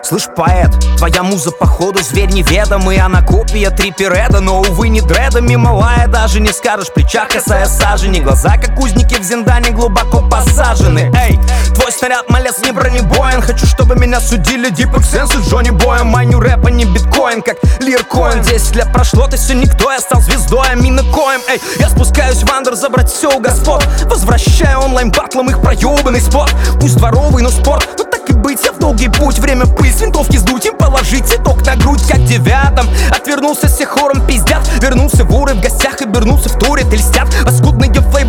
Слышь, поэт, твоя муза походу зверь неведомый. Она копия Триппереда, но, увы, не дредами. Малая, даже не скажешь, в плечах косая сажени. Глаза, как узники в Зиндане, глубоко посажены. Эй, твой снаряд, малец, не бронебоен. Хочу, чтобы меня судили Deepak Sense и Джонни Боем. Майню рэпа не биткоин, как Лиркоин. 10 лет прошло, ты все никто, я стал звездой, а мины коем. Эй, я спускаюсь в андер, забрать все у господ. Возвращаю онлайн-батлом их проебанный спот. Пусть дворовый, но спорт, ну так и быть, я в долгий путь. Время пыль с винтовки сдуть, им положить цветок на грудь, как девятом. Отвернулся, все хором пиздят. Вернулся воры в гостях, обернулся в туре, ты льстят. Паскудные фейки